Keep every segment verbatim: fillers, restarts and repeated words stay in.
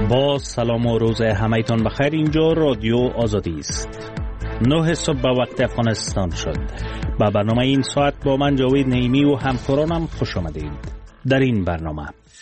با سلام و روز همه‌تان بخیر. اینجا رادیو آزادی است. نه صبح به وقت افغانستان شد. با برنامه این ساعت با من جاوید نعیمی و همکارانم خوش آمدید. در این برنامه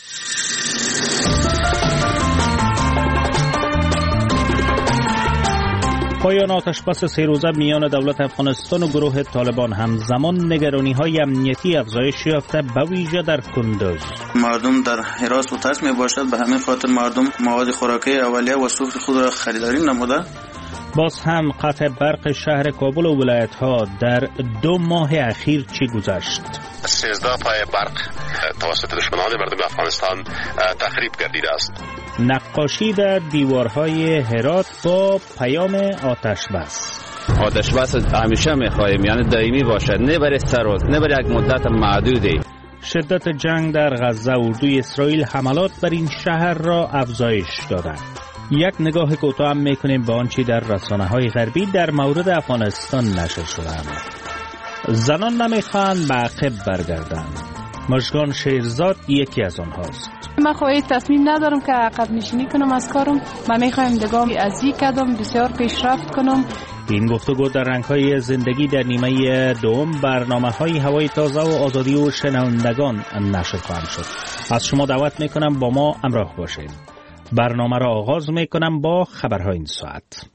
پایان آتشبس سه روزه میان دولت افغانستان و گروه طالبان همزمان نگرانی‌های امنیتی افزایش یافته به ویژه در کندوز. مردم در حراس و ترس میباشد، به همین خاطر مردم مواد خوراکی اولیه و سوخت خود را خریداری نموده. باز هم قطع برق شهر کابل و ولایت‌ها در دو ماه اخیر چی گذشت؟ سیزده پای برق توسط دشمنان مردم افغانستان تخریب گردیده است. نقاشی در دیوارهای هرات با پیام آتش بس. آتش بس همیشه می‌خواهیم، یعنی دائمی باشد، نه برای سه روز، نه برای یک مدت معدودی. شدت جنگ در غزه، اردوی اسرائیل حملات بر این شهر را افزایش دادند. یک نگاه کوتاه هم میکنیم به آنچه در رسانه‌های غربی در مورد افغانستان نشر شده است. زنان نمیخواهند به عقب برگردند. مژگان شیرزاد یکی از آنهاست. من خواهی تصمیم ندارم که عقب نشینی کنم از کارم. من میخوایم دگام از یک قدم بسیار پیشرفت کنم. این گفتگو در رنگ‌های زندگی در نیمه دوم برنامه‌های هوای تازه و آزادی و شنوندگان نشر خواهند شد. از شما دعوت میکنم با ما همراه باشید. برنامه را آغاز میکنم با خبرهای این ساعت.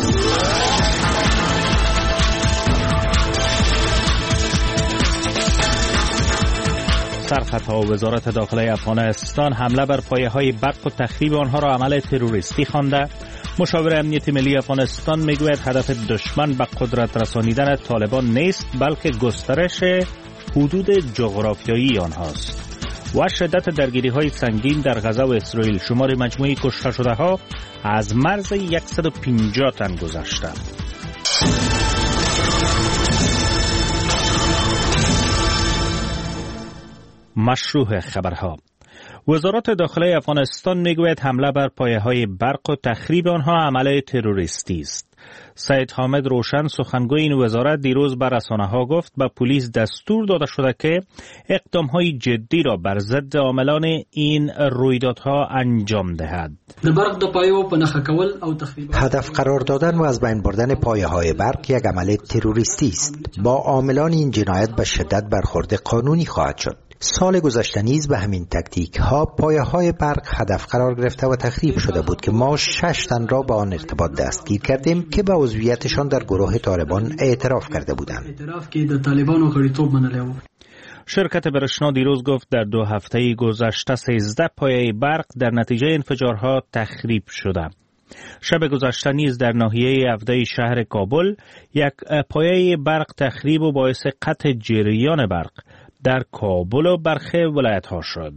سرخطها وزارت داخلی افغانستان حمله بر پایه‌های برق و تخریب آنها را عمل تروریستی خوانده. مشاور امنیت ملی افغانستان میگوید هدف دشمن به قدرت رسانیدن طالبان نیست، بلکه گسترش حدود جغرافیایی آنهاست. و شدت درگیری‌های سنگین در غزه و اسرائیل، شمار مجموعی کشته شده‌ها از مرز صد و پنجاه تن گذشته. مشروع خبرها. وزارت داخلی افغانستان میگوید حمله بر پایه‌های برق و تخریب آنها عمل تروریستی است. سید حامد روشن سخنگوی این وزارت دیروز بر رسانه‌ها گفت به پلیس دستور داده شده که اقدام‌های جدی را بر ضد عاملان این رویدادها انجام دهد. هدف قرار دادن و از بین بردن پایه‌های برق یک عمل تروریستی است. با عاملان این جنایت به شدت برخورد قانونی خواهد شد. سال گذشته نیز به همین تکتیک ها پایه های برق هدف قرار گرفته و تخریب شده بود که ما شش تن را به آن ارتباط دستگیر کردیم که به عضویتشان در گروه طالبان اعتراف کرده بودند. شرکت برشنا دیروز گفت در دو هفته گذشته سیزده پایه برق در نتیجه انفجارها تخریب شده. شب گذشته نیز در ناحیه افدای شهر کابل یک پایه برق تخریب و باعث قطع جریان برق در کابل و برخی ولایت‌ها شد.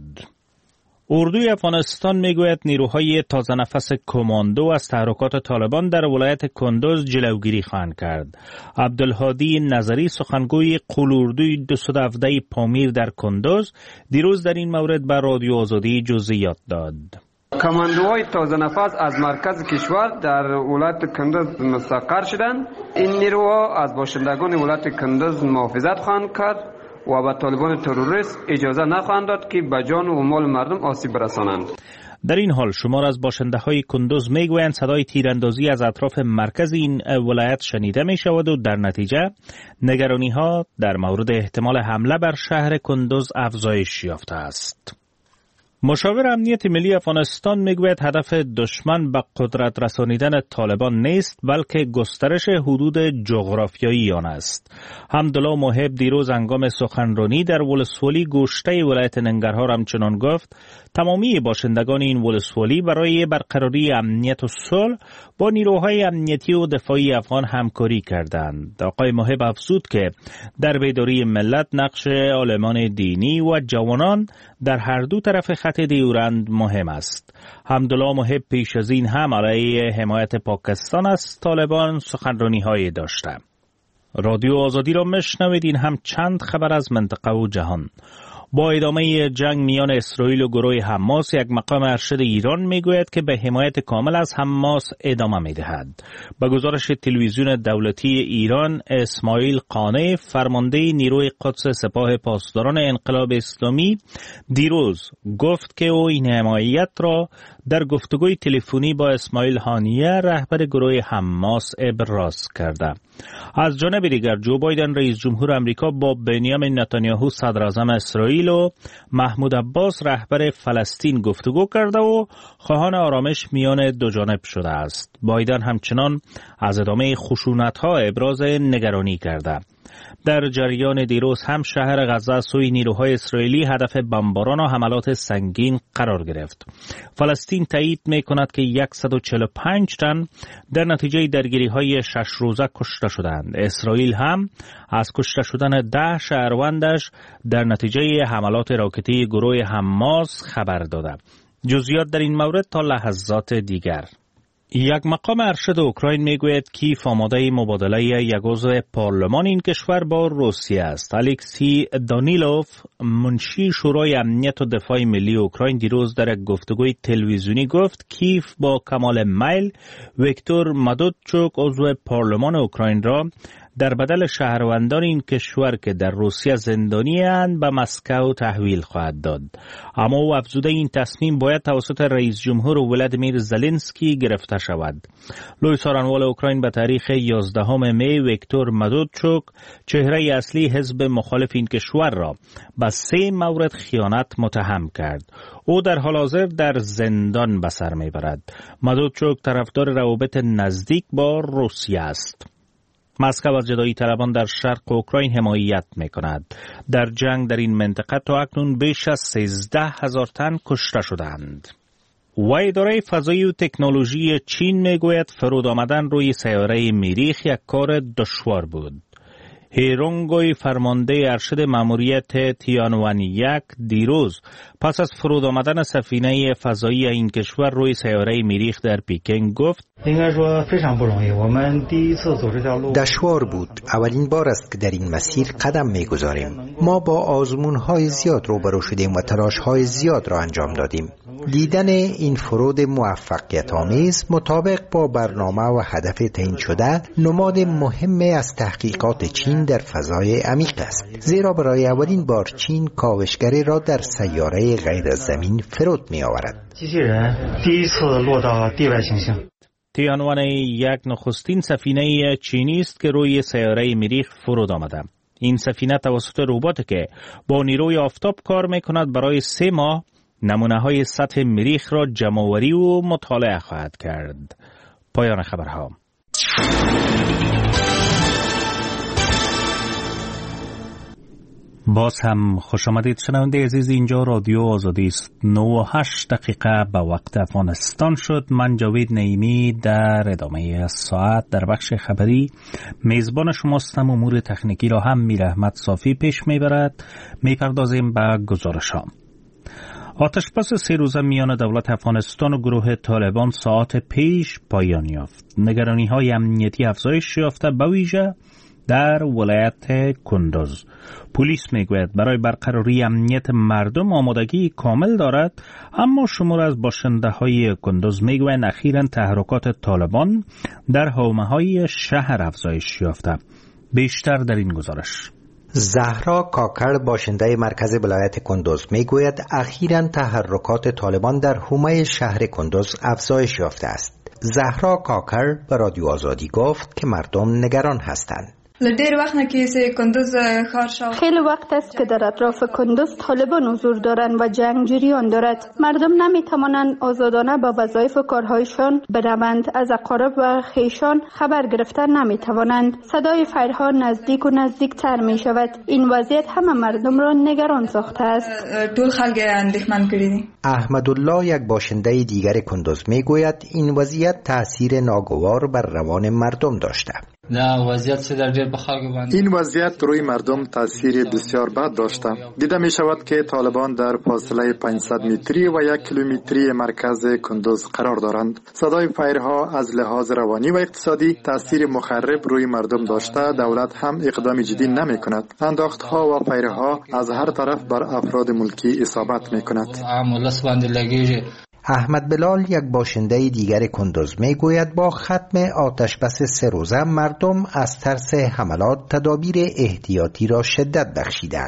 اردوی افغانستان میگوید نیروهای تازه نفس کماندو از تحرکات طالبان در ولایت کندوز جلوگیری خواهند کرد. عبدالهادی نظری سخنگوی قول اردوی دویست و هفده پامیر در کندوز دیروز در این مورد به رادیو آزادی جزئیات داد. کماندوهای تازه نفس از مرکز کشور در ولایت کندوز مستقر شدند. این نیروها از باشندگان ولایت کندوز محافظت خواهند کرد و به طالبان تروریست اجازه نخواهند داد که به جان و مال مردم آسیب برسانند. در این حال شمار از باشنده های کندوز میگویند صدای تیراندازی از اطراف مرکز این ولایت شنیده می شود و در نتیجه نگرانی ها در مورد احتمال حمله بر شهر کندوز افزایش یافته است. مشاور امنیت ملی افغانستان میگوید هدف دشمن به قدرت رسانیدن طالبان نیست، بلکه گسترش حدود جغرافیایی آن است. حمدالله محب دیروز هنگام سخنرانی در ولسوالی گوشته ولایت ننگرهار همچنان گفت تمامی باشندگان این ولسوالی برای برقراری امنیت و صلح با نیروهای امنیتی و دفاعی افغان همکاری کردند. آقای محب افزود که در بیداری ملت نقش عالمان دینی و جوانان در هر دو طرف خط دیورند مهم است. حمدالله محب پیش از این هم علیه حمایت پاکستان از طالبان سخنرانی های داشته. رادیو آزادی را مشنوید. این هم چند خبر از منطقه و جهان. با ادامه جنگ میان اسرائیل و گروه حماس، یک مقام ارشد ایران میگوید که به حمایت کامل از حماس ادامه میدهد. به گزارش تلویزیون دولتی ایران، اسماعیل قانع، فرمانده نیروی قدس سپاه پاسداران انقلاب اسلامی، دیروز گفت که او این حمایت را در گفتگوی تلفنی با اسماعیل هانیه رهبر گروه حماس ابراز کرده. از جانب دیگر جو بایدن رئیس جمهور امریکا با بنیامین نتانیاهو صدر اعظم اسرائیل و محمود عباس رهبر فلسطین گفتگو کرده و خواهان آرامش میان دو جانب شده است. بایدن همچنان از ادامه خشونت‌ها ابراز نگرانی کرده. در جریان دیروز هم شهر غزه سوی نیروهای اسرائیلی هدف بمباران و حملات سنگین قرار گرفت. فلسطین تایید می کند که صد و چهل و پنج تن در نتیجه درگیری‌های شش روزه کشته شدند. اسرائیل هم از کشته شدن ده شهروندش در نتیجه حملات راکتی گروه حماس خبر داده. جزئیات در این مورد تا لحظات دیگر. یک مقام ارشد اوکراین میگوید کیف آماده مبادله یک عضو پارلمان این کشور با روسیه است. الکسی دانیلوف، منشی شورای امنیت و دفاع ملی اوکراین، دیروز در یک گفتگوی تلویزیونی گفت کیف با کمال میل ویکتور مادودچوک عضو پارلمان اوکراین را در بدل شهروندان این کشور که در روسیه زندانی اند به مسکو تحویل خواهد داد. اما او افزوده این تصمیم باید توسط رئیس جمهور ولادیمیر زلنسکی گرفته شود. لوی سارنوال اوکراین به تاریخ یازدهم می ویکتور مادودچوک، چهره اصلی حزب مخالف این کشور را به سه مورد خیانت متهم کرد. او در حال حاضر در زندان به سر میبرد. مادودچوک طرفدار روابط نزدیک با روسیه است. مسکو از جدایی طلبان در شرق اوکراین حمایت می کند. در جنگ در این منطقه تا اکنون بیش از سیزده هزار تن کشته شدند. و اداره فضایی و تکنولوژی چین می گوید فرود آمدن روی سیاره مریخ یک کار دشوار بود. هیرونگوی فرمانده ارشد ماموریت تیانوان یک دیروز پس از فرود آمدن سفینه فضایی این کشور روی سیاره مریخ در پکین گفت دشوار بود. اولین بار است که در این مسیر قدم می‌گذاریم. ما با آزمون‌های زیاد روبرو شدیم و تلاش‌های زیاد را انجام دادیم. دیدن این فرود موفقیت آمیز مطابق با برنامه و هدف تعیین شده نماد مهمی از تحقیقات چین در فضای عمیق است، زیرا برای اولین بار چین کاوشگری را در سیاره غیر از زمین فرود می آورد. تیانوان یک نخستین سفینه چینی است که روی سیاره مریخ فرود آمده. این سفینه توسط ربات که با نیروی آفتاب کار می کند برای سه ماه نمونه های سطح مریخ را جمع‌آوری و مطالعه خواهد کرد. پایان خبرها. باز هم خوش آمدید شنونده عزیز، اینجا رادیو آزادی است. نه و هشت دقیقه به وقت افغانستان شد. من جاوید نعیمی در ادامه ساعت در بخش خبری میزبان شماستم. امور تکنیکی را هم میر احمد صافی پیش میبرد. میپردازیم به گزارش‌ها. آتشبس سه روزه میان دولت افغانستان و گروه طالبان ساعت پیش پایان یافت. نگرانی‌های امنیتی افزایش یافته به ویژه در ولایت کندوز. پلیس میگوید برای برقراری امنیت مردم آمادگی کامل دارد، اما شمار از باشنده‌های کندوز میگویند اخیراً تحرکات طالبان در حومه‌های شهر افزایش یافته. بیشتر در این گزارش. زهرا کاکر باشنده مرکز ولایت کندوز میگوید اخیراً تحرکات طالبان در حومه شهر کندوز افزایش یافته است. زهرا کاکر به رادیو آزادی گفت که مردم نگران هستند. خیلی وقت است که در اطراف کندوز طالبان حضور دارند و جنگ جریان دارد. مردم نمی توانند آزادانه با وظایف و کارهایشان بروند. از اقارب و خویشان خبر گرفتن نمی توانند. صدای فایرها نزدیک و نزدیک تر می شود. این وضعیت همه مردم را نگران ساخته است. احمدالله یک باشنده دیگر کندوز می گوید این وضعیت تأثیر ناگوار بر روان مردم داشته. این وضعیت روی مردم تاثیر بسیار بد داشته. دیده می شود که طالبان در فاصله پانصد متری و یک کیلومتری مرکز کندوز قرار دارند. صدای فایرها از لحاظ روانی و اقتصادی تاثیر مخرب روی مردم داشته. دولت هم اقدام جدی نمی کند. انداختها و فایرها از هر طرف بر افراد ملکی اصابت می کند. احمد بلال یک باشنده دیگر کندوز می گوید با ختم آتش بس سه روزه مردم از ترس حملات تدابیر احتیاطی را شدت بخشیدند.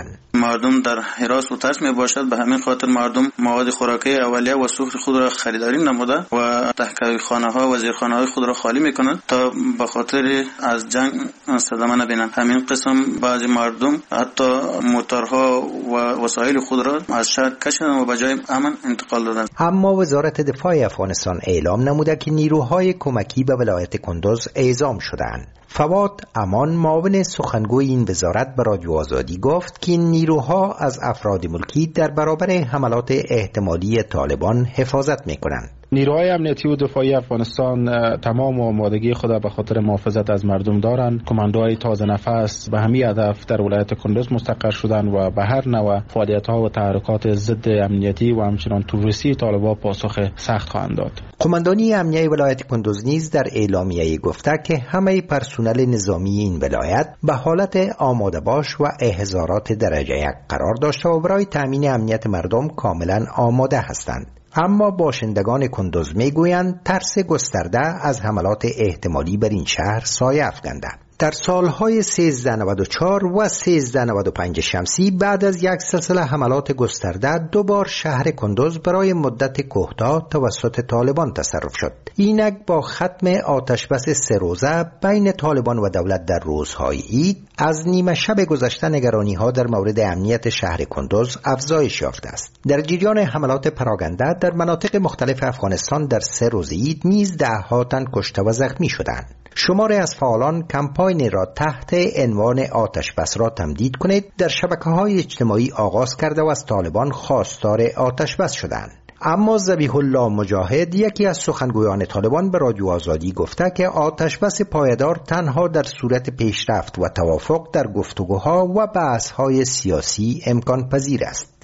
مردم در حراس و ترس می باشد. به همین خاطر مردم مواد خوراکی اولیه و سوخت خود را خریداری نموده و تحقیق خانه ها و زیرخانه های خود را خالی می کنند تا به خاطر از جنگ صدمه نبینند. همین قسم بعضی مردم حتی موتورها و وسایل خود را از شهر کشیدند و به جای امن انتقال دادند. اما وزارت دفاع افغانستان اعلام نموده که نیروهای کمکی به ولایت کندوز اعزام شدند. فواد امان معاون سخنگوی این وزارت به رادیو آزادی گفت که این نیروها از افراد ملکی در برابر حملات احتمالی طالبان حفاظت می‌کنند. نیروهای امنیتی و دفاعی افغانستان تمام آمادگی خود به خاطر محافظت از مردم دارند. کماندوهای تازه نفس به همین هدف در ولایت کندوز مستقر شدند و به هر نوع فعالیت‌ها و تحرکات ضد امنیتی و همچنان تروریستی طالبان پاسخ سخت خواهند داد. قماندانی امنیه ولایت کندوز نیز در اعلامیه گفته که همه پرسنل نظامی این ولایت به حالت آماده باش و احضارات درجه یک قرار داشته و برای تامین امنیت مردم کاملا آماده هستند. اما باشندگان کندوز میگویند ترس گسترده از حملات احتمالی بر این شهر سایه افکنده. در سالهای سیزده نود و چهار و سیزده نود و پنج شمسی بعد از یک سلسله حملات گسترده دوبار شهر کندوز برای مدت کوتاه توسط طالبان تصرف شد. اینک با ختم آتش بس سه روزه بین طالبان و دولت در روزهای عید از نیمه شب گذشته نگرانی ها در مورد امنیت شهر کندوز افزایش یافته است. در جریان حملات پراگنده در مناطق مختلف افغانستان در سه روز عید نیز دهها تن کشته و زخمی شدند. شماری از فعالان کمپاین را تحت عنوان آتش بس را تمدید کنید در شبکه‌های اجتماعی آغاز کرده و از طالبان خواستار آتش بس شدند. اما ذبیح الله مجاهد یکی از سخنگویان طالبان به رادیو آزادی گفته که آتش بس پایدار تنها در صورت پیشرفت و توافق در گفتگوها و بحث‌های سیاسی امکان پذیر است.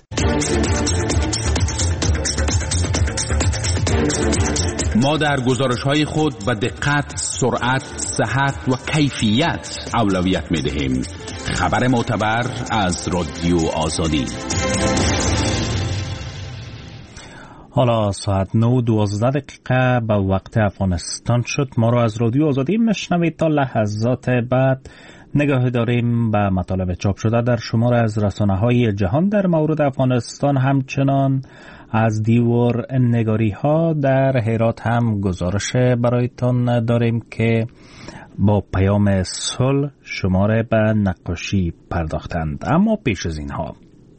ما در گزارش‌های خود به دقت، سرعت، صحت و کیفیت اولویت می‌دهیم. خبر معتبر از رادیو آزادی. حالا ساعت نه دوازده دقیقه به وقت افغانستان شد. ما را از رادیو آزادی میشنوید. تا لحظات بعد نگاه داریم به مطالب چاپ شده در شمار از رسانه‌های جهان در مورد افغانستان. همچنان از دیور نگاری ها در هرات هم گزارش برایتان داریم که با پیام صلح شماره به نقاشی پرداختند. اما پیش از اینها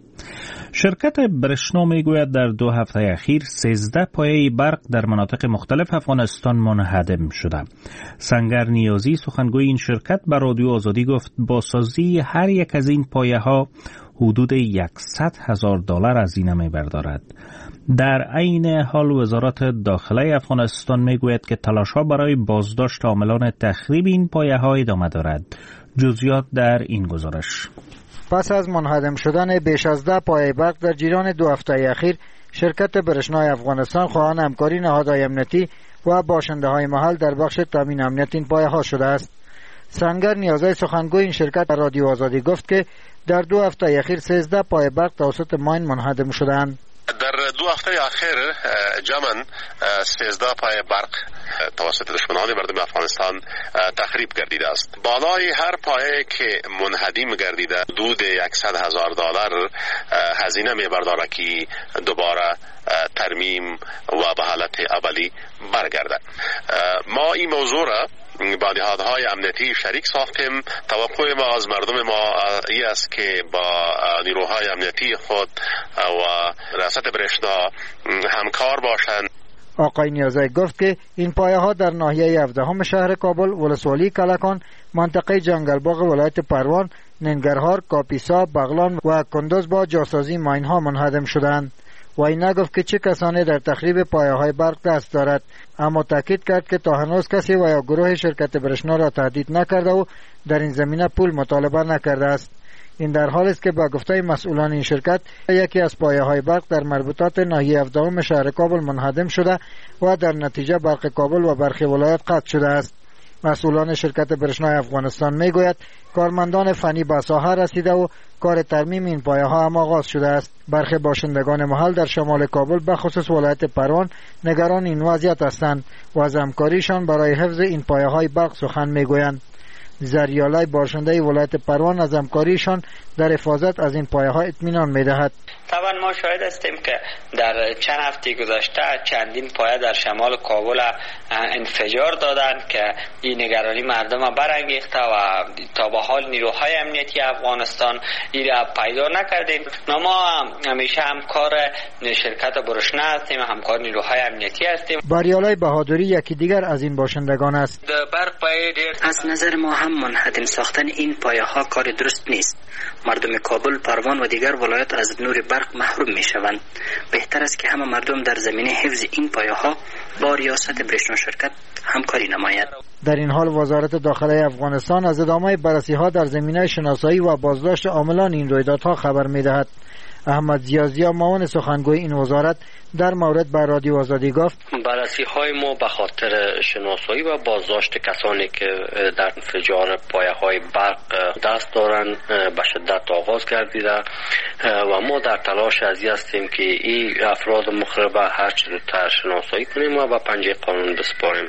شرکت برشنا میگوید در دو هفته اخیر سیزده پایه برق در مناطق مختلف افغانستان منهدم شده. سنگر نیازی سخنگوی این شرکت به رادیو آزادی گفت بازسازی هر یک از این پایه ها حدود صد هزار دلار هزینه می‌بردارد. در عین حال وزارت داخله افغانستان میگوید که تلاش‌ها برای بازداشت عاملان تخریب این پایه‌ها ادامه دارد. جزئیات در این گزارش. پس از منهدم شدن بیش از ده پایه برق در جریان دو هفته اخیر، شرکت برشنای افغانستان خواهان همکاری نهادهای امنیتی و باشنده‌های محل در بخش تامین امنیت این پایه‌ها شده است. سنگر نیازی سخنگوی این شرکت در رادیو آزادی گفت که در دو هفته اخیر سیزده پایه برق توسط ماین منهدم شدند. در دو هفته اخیر جمعاً سیزده پایه برق توسط دشمنان مردم افغانستان تخریب گردیده است. بالای هر پایه که منهدم گردیده حدود صد هزار دلار هزینه می‌برداره که دوباره ترمیم و به حالت اولی برگرده. ما این موضوع را با نهادهای امنیتی شریک ساختیم. توقع ما از مردم ما این است که با نیروهای امنیتی خود و ریاست برشنا همکار باشند. آقای نیازی گفت که این پایه ها در ناحیه هفدهم شهر کابل، ولسوالی کلکان، منطقه جنگلباغ ولایت پروان، ننگرهار، کاپیسا، بغلان و کندوز با جاسازی ماین ها منهدم شدند. و این نگفت که چه کسانی در تخریب پایه های برق دست دارد، اما تاکید کرد که تا هنوز کسی و یا گروه شرکت برشنا را تهدید نکرده و در این زمینه پول مطالبه نکرده است. این در حالی است که با گفته مسئولان این شرکت یکی از پایه های برق در مربوطات ناحیه هفدهم شهر کابل منهدم شده و در نتیجه برق کابل و برخی ولایت قطع شده است. مسئولان شرکت برشنای افغانستان میگوید کارمندان فنی به ساحه رسیده و کار ترمیم این پایه ها هم آغاز شده است. برخی باشندگان محل در شمال کابل به خصوص ولایت پروان نگران این وضعیت هستند و از همکاریشان برای حفظ این پایه های برق سخن میگویند. زریالای باشنده ولایت پروان از همکاریشان در حفاظت از این پایه ها اطمینان می‌دهد. طبعا ما شاهد هستیم که در چند هفته گذشته چندین پایه در شمال کابل انفجار دادند که این نگرانی مردم برانگیخته و تا به حال نیروهای امنیتی افغانستان این را پیدا نکردیم. ما همیشه همکار شرکت برشنه هستیم، همکار نیروهای امنیتی هستیم. باریالای بهادری یکی دیگر از این باشندگان است. برق پایه دیر از نظر ما هم منهدم ساختن این پایه ها کار درست نیست. مردم کابل، پروان و دیگر ولایات از نور برق محروم می شوند. بهتر است که همه مردم در زمینه حفظ این پایه ها با ریاست برشنا شرکت همکاری نماید. در این حال وزارت داخله افغانستان از ادامه بررسی ها در زمینه شناسایی و بازداشت عاملان این رویدادها خبر می دهد. احمد زیازیا معاون سخنگوی این وزارت در مورد بر رادیو آزادی گفت بررسی های ما به خاطر شناسایی و بازداشت کسانی که در انفجار پایه های برق دست دارند به شدت آغاز گردیده و ما در تلاش ازی هستیم که این افراد مخرب هر چه زودتر شناسایی کنیم و به پنجه قانون بسپاریم.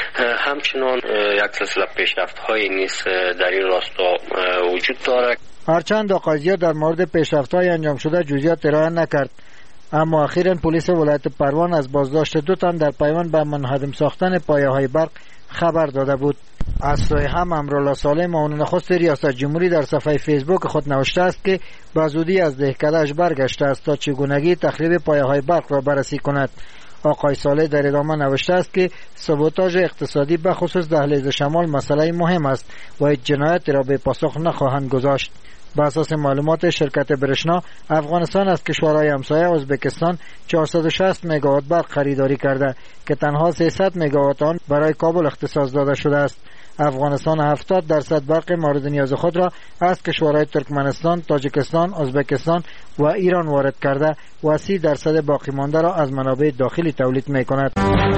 همچنان یک سلسله پیشرفت های نیز در این راستا وجود دارد. هرچند آقازیا در مورد پیشرفت‌های انجام شده جزئیات ارائه نکرد، اما اخیراً پلیس ولایت پروان از بازداشت دو تن در پیوند به منهدم ساختن پایه‌های برق خبر داده بود. از سوی هم امرالله صالح معاون نخست ریاست جمهوری در صفحه فیسبوک خود نوشته است که به زودی از دهکده‌اش برگشته است تا چگونگی تخریب پایه‌های برق را بررسی کند. آقای صالح در ادامه نوشته است که سابوتاژ اقتصادی به خصوص دهلیز شمال مسئله مهم است و هیچ جنایتی را به پاسخ نخواهند گذاشت. بر اساس معلومات شرکت برشنا، افغانستان از کشورهای همسایه ازبکستان چهارصد و شصت مگاوات برق خریداری کرده که تنها سیصد مگاوات آن برای کابل اختصاص داده شده است. افغانستان هفتاد درصد برق مورد نیاز خود را از کشورهای ترکمنستان، تاجیکستان، ازبکستان و ایران وارد کرده و سی درصد باقی مانده را از منابع داخلی تولید می کند.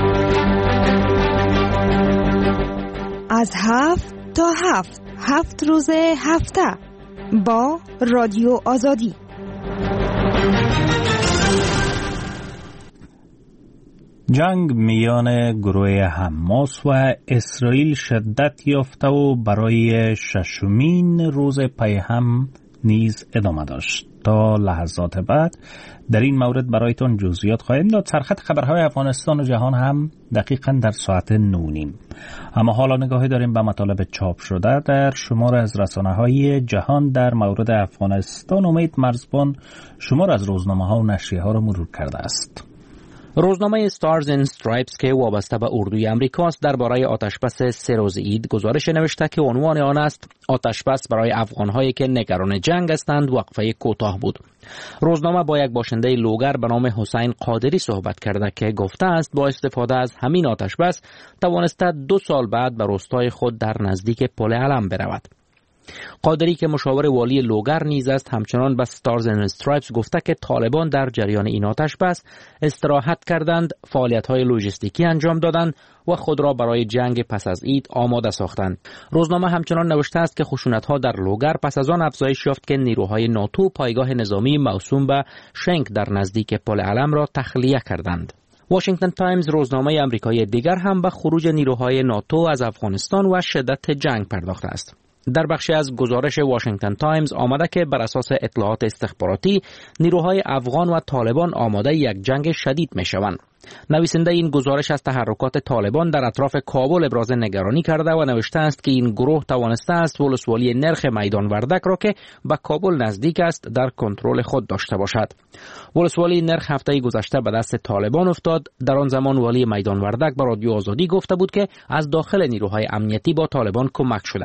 از هفت تا هفت هفت روز هفته با رادیو آزادی. جنگ میان گروه حماس و اسرائیل شدت یافته و برای ششمین روز پی هم نیز ادامه داشت. تا لحظات بعد در این مورد برایتان جزئیات خواهیم داد. سرخط خبرهای افغانستان و جهان هم دقیقاً در ساعت نونیم. اما حالا نگاهی داریم به مطالب چاپ شده در شمار از رسانه‌های جهان در مورد افغانستان. امید مرزبان شمار از روزنامه‌ها و نشریه‌ها را مرور کرده است. روزنامه استارز اند استرایپس که وابسته به اردوی امریکاست درباره آتشبس سه روز عید گزارش نوشته که عنوان آن است آتشبس برای افغان‌هایی که نگران جنگ هستند وقفه کوتاه بود. روزنامه با یک باشنده لوگر به نام حسین قادری صحبت کرده که گفته است با استفاده از همین آتشبس توانسته دو سال بعد به روستای خود در نزدیک پل علم برود. قادری که مشاور والی لوگر نیز است همچنان به استارز اند استرایپس گفته که طالبان در جریان این آتشبس استراحت کردند، فعالیت‌های لوجستیکی انجام دادند و خود را برای جنگ پس از عید آماده ساختند. روزنامه همچنان نوشته است که خشونت‌ها در لوگر پس از آن افزایش یافت که نیروهای ناتو پایگاه نظامی موسوم به شنک در نزدیک پل علم را تخلیه کردند. واشنگتن تایمز روزنامه آمریکایی دیگر هم به خروج نیروهای ناتو از افغانستان و شدت جنگ پرداخته است. در بخشی از گزارش واشنگتن تایمز آمده که بر اساس اطلاعات استخباراتی نیروهای افغان و طالبان آماده یک جنگ شدید می شوند. نویسنده این گزارش از تحرکات طالبان در اطراف کابل ابراز نگرانی کرده و نوشته است که این گروه توانسته است ولسوالی نرخ میدان وردک را که به کابل نزدیک است در کنترل خود داشته باشد. ولسوالی نرخ هفته گذشته به دست طالبان افتاد. در آن زمان والی میدان وردک به رادیو آزادی گفته بود که از داخل نیروهای امنیتی با طالبان کمک شده.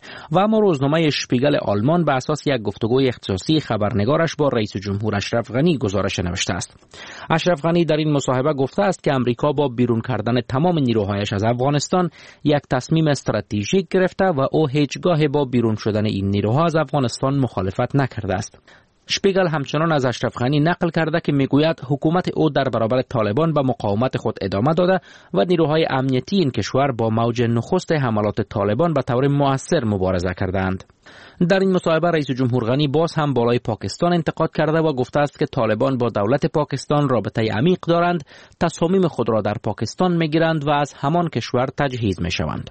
و اما روزنامه شپیگل آلمان به اساس یک گفتگوی اختصاصی خبرنگارش با رئیس جمهور اشرف غنی گزارش نوشته است. اشرف غنی در این مصاحبه گفته است که امریکا با بیرون کردن تمام نیروهایش از افغانستان یک تصمیم استراتژیک گرفته و او هیچگاه با بیرون شدن این نیروها از افغانستان مخالفت نکرده است. شپیگل همچنان از اشرف غنی نقل کرده که میگوید حکومت او در برابر طالبان به مقاومت خود ادامه داده و نیروهای امنیتی این کشور با موج نخست حملات طالبان به طور مؤثر مبارزه کردند. در این مصاحبه رئیس جمهور غنی باز هم بالای پاکستان انتقاد کرده و گفته است که طالبان با دولت پاکستان رابطه عمیق دارند، تصامیم خود را در پاکستان میگیرند و از همان کشور تجهیز میشوند.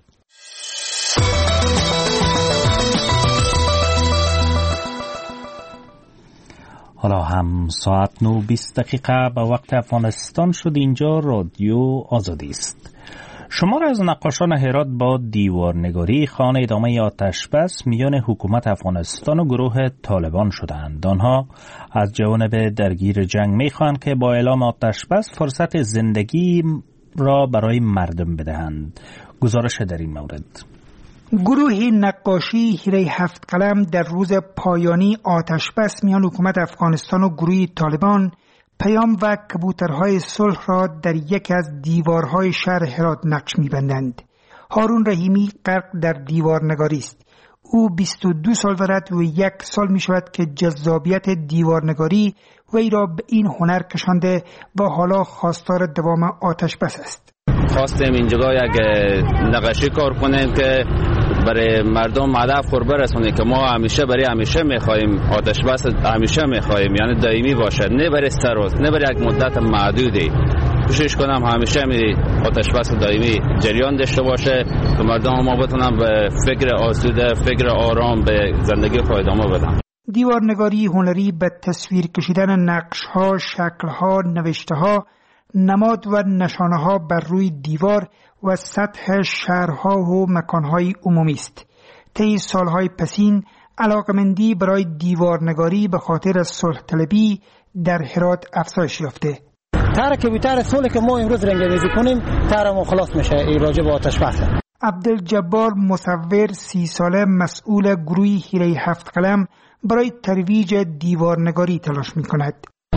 حالا هم ساعت نو بیست دقیقه به وقت افغانستان شد. اینجا رادیو آزادی است. شمار از نقاشان هرات با دیوارنگاری خوان ادامه آتش بس میان حکومت افغانستان و گروه طالبان شدند. آنها از جوانب درگیر جنگ میخواهند که با اعلام آتش بس فرصت زندگی را برای مردم بدهند. گزارش در این مورد. گروه نقاشی هیره هفت قلم در روز پایانی آتش بس میان حکومت افغانستان و گروه طالبان پیام و کبوترهای صلح را در یکی از دیوارهای شهر هرات نقش می‌بندند. هارون رحیمی غرق در دیوارنگاری است. او بیست و دو سال دارد و یک سال می شود که جذابیت دیوارنگاری وی را به این هنر کشانده و حالا خواستار دوام آتش بس است. خواستیم اینجا یک نقاشی کار کنیم که برای مردم هدف خور برسونه که ما همیشه برای همیشه میخوایم آتش بس همیشه میخوایم، یعنی دائمی باشه، نه برای سر روز، نه برای یک مدت محدودی. کوشش کنم همیشه می آتش بس دائمی جریان داشته باشه که مردم ما بتونن به فکر آسوده، فکر آرام به زندگی خود ادامه بدن. دیوارنگاری هنری به تصویر کشیدن نقش‌ها، شکل‌ها، نوشته‌ها، نماد و نشانه‌ها بر روی دیوار و سطح شهرها و مکانهای عمومی است. طی سالهای پسین علاقمندی برای دیوارنگاری به خاطر صلح طلبی در هرات افزایش یافته. تر کبوتر صلح که ما امروز رنگ‌ریزی کنیم تر ما خلاص میشه این راجع به آتش بس. عبدالجبار مصور سی ساله مسئول گروه هیره هفت قلم برای ترویج دیوارنگاری تلاش می‌کند.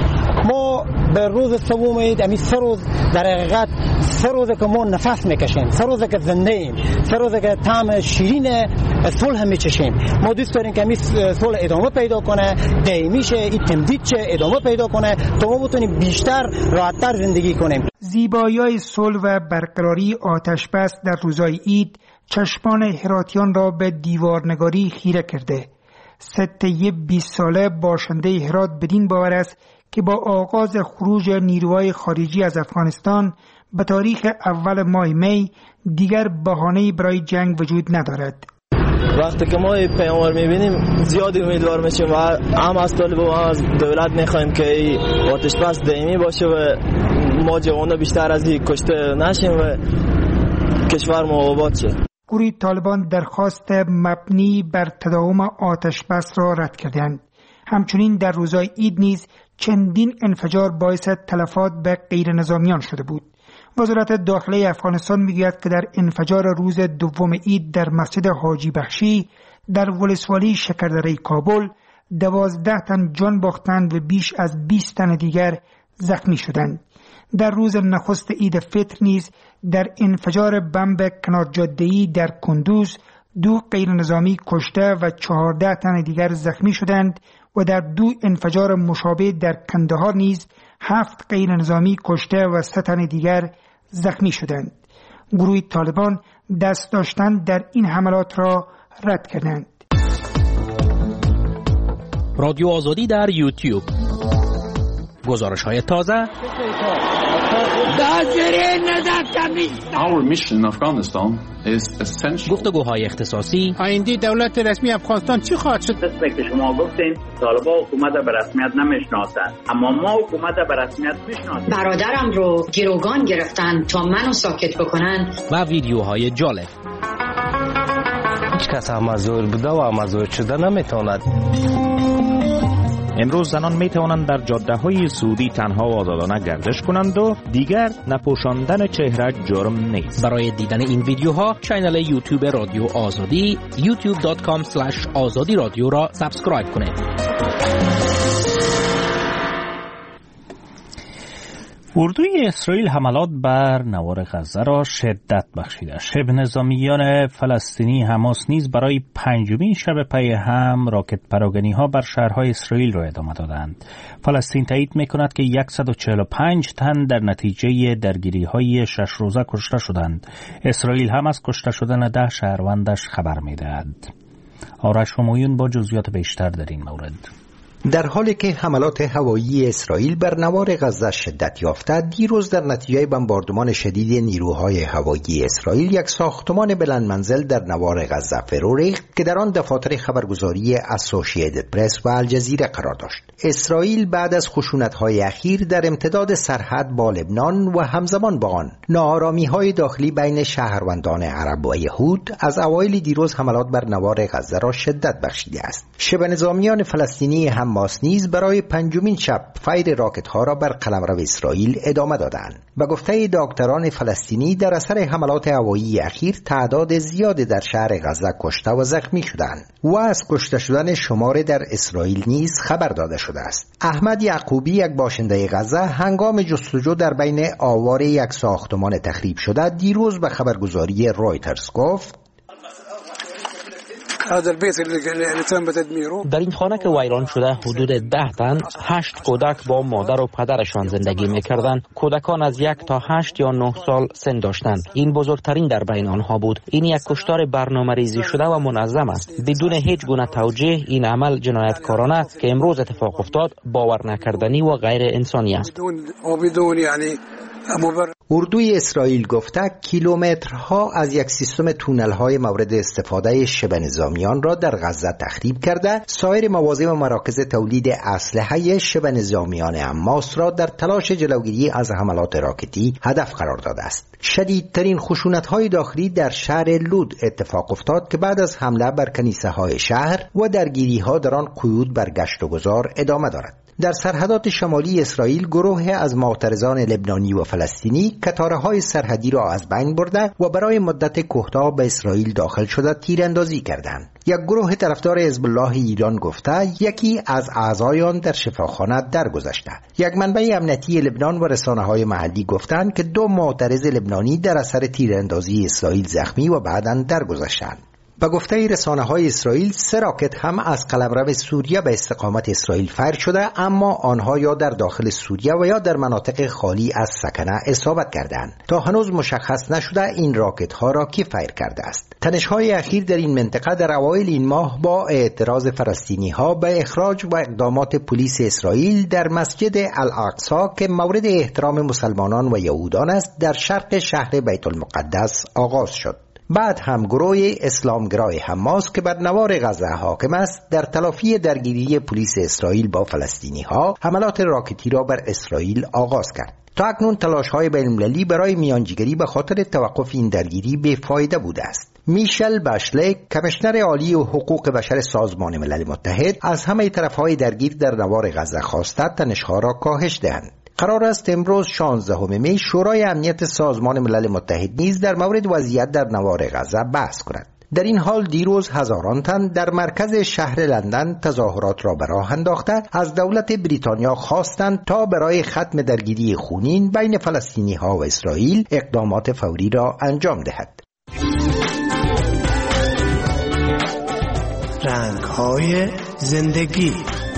ما به روز سوم عید امی سه روز در حقیقت سه روزه که ما نفس میکشیم، سه روزه که زنده ایم، سه روزه که طعم شیرین صلح میچشیم. ما دوست داریم که امی صلح ادامه پیدا کنه، دائمی شه، این تمدید شه، ادامه پیدا کنه تا ما بتونیم بیشتر راحت‌تر زندگی کنیم. زیبایی‌های صلح و برقراری آتش بس در روزهای عید چشمان هراتیان را به دیوارنگاری خیره کرده. سته بیست ساله باشنده هرات بدین باور است که با آغاز خروج نیروهای خارجی از افغانستان به تاریخ اول ماه می دیگر بهانه‌ای برای جنگ وجود ندارد. وقتی که ما پیامبر می‌بینیم زیاد امیدوار میشیم و هم از طالب و هم از دولت می‌خوایم که آتش بس دائمی باشه و ما جوان‌ها بیشتر از این کشته نشیم و کشور ما آباد شه. گروه طالبان درخواست مبنی بر تداوم آتش بس را رد کردند. همچنین در روزهای عید نیز چندین انفجار باعث تلفات به غیر نظامیان شده بود. وزارت داخله افغانستان میگوید که در انفجار روز دوم عید در مسجد حاجی بخشی در ولسوالی شکردره کابل دوازده تن جان باختند و بیش از بیست تن دیگر زخمی شدند. در روز نخست عید فطر نیز در انفجار بمب کنار جاده‌ای در کندوز دو غیر نظامی کشته و چهارده تن دیگر زخمی شدند و در دو انفجار مشابه در کندهار نیز هفت غیر نظامی کشته و سه تن دیگر زخمی شدند. گروه طالبان دست داشتن در این حملات را رد کردند. رادیو آزادی در یوتیوب. گزارش های تازه. Our mission in Afghanistan is essential. گفتگوهای اختصاصی. آینده دولت رسمی افغانستان چی خواهد شد؟ مثل که شما گفتین طالبان حکومت به رسمیت نمیشناسند، اما ما حکومت به رسمیت میشناسیم. برادرم رو گروگان گرفتن تا منو ساکت بکنن. و ویدیوهای جالب. هیچ کس امازور بوده و امازور شده نمیتواند. امروز زنان می توانند در جاده های سعودی تنها و آزادانه گردش کنند و دیگر نپوشاندن چهره جرم نیست. برای دیدن این ویدیوها کانال یوتیوب رادیو آزادی یوتیوب دات کام اسلش آزادی رادیو را سابسکرایب کنید. اردوی اسرائیل حملات بر نوار غزه را شدت بخشیده. شبه نظامیان فلسطینی حماس نیز برای پنجمین شب پی هم راکت پراگنی ها بر شهرهای اسرائیل را ادامه دادند. فلسطین تایید میکند که صد و چهل و پنج تن در نتیجه درگیری های شش روزه کشته شدند. اسرائیل هم از کشته شدن ده شهروندش خبر میدهد. آرش همایون با جزئیات بیشتر در این مورد. در حالی که حملات هوایی اسرائیل بر نوار غزه شدت یافته، دیروز در نتیجه بمباردمان شدید نیروهای هوایی اسرائیل یک ساختمان بلند منزل در نوار غزه فرو ریخت که در آن دفاتر خبرگزاری اسوسییتد پرس و الجزیره قرار داشت. اسرائیل بعد از خشونت‌های اخیر در امتداد سرحد با لبنان و همزمان با آن ناآرامی‌های داخلی بین شهروندان عرب و یهود از اوایل دیروز حملات بر نوار غزه را شدت بخشیده است. شبه نظامیان فلسطینی حماس نیز برای پنجمین شب فیر راکت‌ها را بر قلمرو اسرائیل ادامه دادند. به گفته دکتران فلسطینی در اثر حملات هوایی اخیر تعداد زیادی در شهر غزه کشته و زخمی شدند و از کشته شدن شمار در اسرائیل نیز خبر داده شده است. احمد یعقوبی، یک باشنده غزه، هنگام جستجو در بین آوار یک ساختمان تخریب شده دیروز به خبرگزاری رویترز گفت: در این خانه که ویران شده حدود ده تن، هشت کودک با مادر و پدرشان زندگی می‌کردند. کودکان از یک تا هشت یا نه سال سن داشتند. این بزرگترین در بین آنها بود. این یک کشتار برنامه‌ریزی شده و منظم است. بدون هیچ گونه توجیه این عمل جنایتکارانه که امروز اتفاق افتاد باور نکردنی و غیر انسانی است. اردوی اسرائیل گفته کیلومترها از یک سیستم تونل‌های مورد استفاده شبه نظامیان را در غزه تخریب کرده، سایر مواضع و مراکز تولید اسلحه شبه نظامیان حماس را در تلاش جلوگیری از حملات راکتی هدف قرار داده است. شدیدترین خشونت‌های داخلی در شهر لود اتفاق افتاد که بعد از حمله بر کنیسه‌های شهر و درگیری‌ها در آن قیود بر گشت و گذار ادامه دارد. در سرحدات شمالی اسرائیل گروه از معترضان لبنانی و فلسطینی کتاره‌های سرحدی را از بین برده و برای مدت کوتاه به اسرائیل داخل شده تیراندازی کردند. یک گروه طرفدار حزب الله ایران گفته یکی از اعضای آن در شفاخانه درگذشته. یک منبع امنیتی لبنان و رسانه‌های محلی گفتند که دو معترض لبنانی در اثر تیراندازی اسرائیل زخمی و بعداً درگذشتند. به گفته رسانه‌های اسرائیل سه راکت هم از قلمرو سوریه به استقامت اسرائیل فیر شده، اما آنها یا در داخل سوریه و یا در مناطق خالی از سکنه اصابت کردند. تا هنوز مشخص نشده این راکت‌ها را کی فیر کرده است. تنش‌های اخیر در این منطقه در اوایل این ماه با اعتراض فلسطینی‌ها به اخراج و اقدامات پلیس اسرائیل در مسجد الاقصی که مورد احترام مسلمانان و یهودان است در شرق شهر بیت المقدس آغاز شد. بعد هم گروه اسلامگرای حماس که بر نوار غزه حاکم است در تلافی درگیری پلیس اسرائیل با فلسطینی ها حملات راکتی را بر اسرائیل آغاز کرد. تا اکنون تلاش‌های بین‌المللی برای میانجیگری به خاطر توقف این درگیری بی‌فایده بوده است. میشل باشله، کمیشنر عالی و حقوق بشر سازمان ملل متحد، از همه طرف‌های درگیر در نوار غزه خواسته تنش‌ها را کاهش دهند. قرار است امروز شانزدهم می شورای امنیت سازمان ملل متحد نیز در مورد وضعیت در نوار غزه بحث کند. در این حال دیروز هزاران تن در مرکز شهر لندن تظاهرات را به راه انداخته از دولت بریتانیا خواستند تا برای ختم درگیری خونین بین فلسطینی ها و اسرائیل اقدامات فوری را انجام دهد. رنگ های زندگی.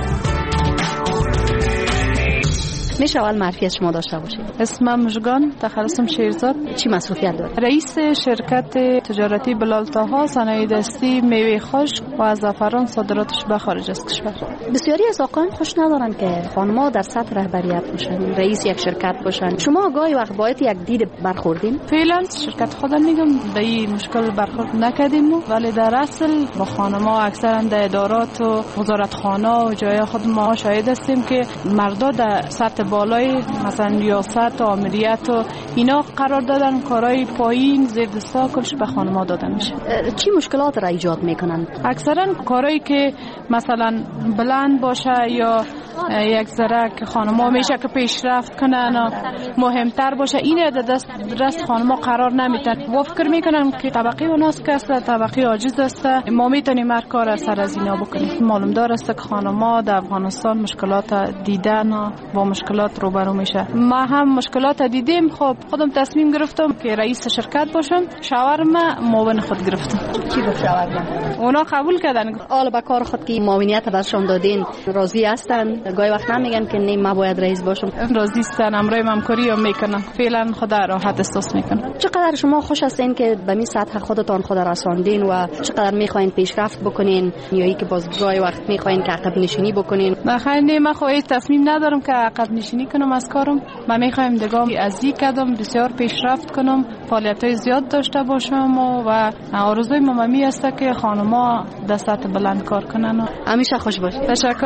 میشه اول معرفی از شما داشته باشید؟ اسمم مژگان، تخصصم شیرزاد. چی مسئولیت دارید؟ رئیس شرکت تجارتی بلال طاها، صنایع دستی، میوه خشک و زعفران صادراتش به خارج از کشور. بسیاری از آقایان خوش ندارن که خانم‌ها در سطح رهبریت باشن، رئیس یک شرکت باشن. شما گاهی وقت باید یک دید برخوردین؟ فعلا شرکت خودم میگم به این مشکل برخورد نکردیم، ولی در اصل با خانم‌ها اکثرا در ادارات و وزارتخانه و جای خود ما شاهد هستیم که مردا در سطح بالای مثلا ریاست و آمریت و اینا قرار دادن، کارهای پایین زیر دستا کلش به خانم‌ها داده میشه. چی مشکلات را ایجاد میکنن؟ اکثرا کارهایی که مثلا بلند باشه یا یک ذره که خانم‌ها میشه که پیشرفت کنن و مهمتر باشه، این دست دست خانم‌ها قرار نمیدن و فکر میکنن که طبقه اوناست که است، طبقه عاجز است، ما میتونیم هر کار سر از اینا بکنیم. معلوم دار است که خانم‌ها در افغانستان مشکلات دیدن و با مشکلات روبرو میشه. ما هم مشکلات دیدیم. خب خودم تصمیم گرفتم که رئیس شرکت باشم. شاورما معاون خود گرفتم. چی گفت شاورما؟ اونا قبول کردن. حالا با کار خود که معاونیت برشان دادین راضی هستن؟ گاهی وقت نمیگن که نه ما باید رئیس باشم. راضی هستن، امرای همکاری هم میکنن، فعلا خدا راحت احساس میکنن. چقدر شما خوش هستین که به می سطح خودتان خود رساندین و چقدر میخواین پیشرفت بکنین یا ای که باز گاهی وقت میخواین که عقب نشینی بکنین؟ بخیر نه، من خو هیچ تصمیم ندارم که عقب نشینی کنم از کارم. من میخوایم دگام از این قدم بسیار پیشرفت کنم، فعالیت‌های زیاد داشته باشم و آرزوی مامی است که خانم‌ها در سطح بلند کار کنن. همیشه خوش باشید. تشکر.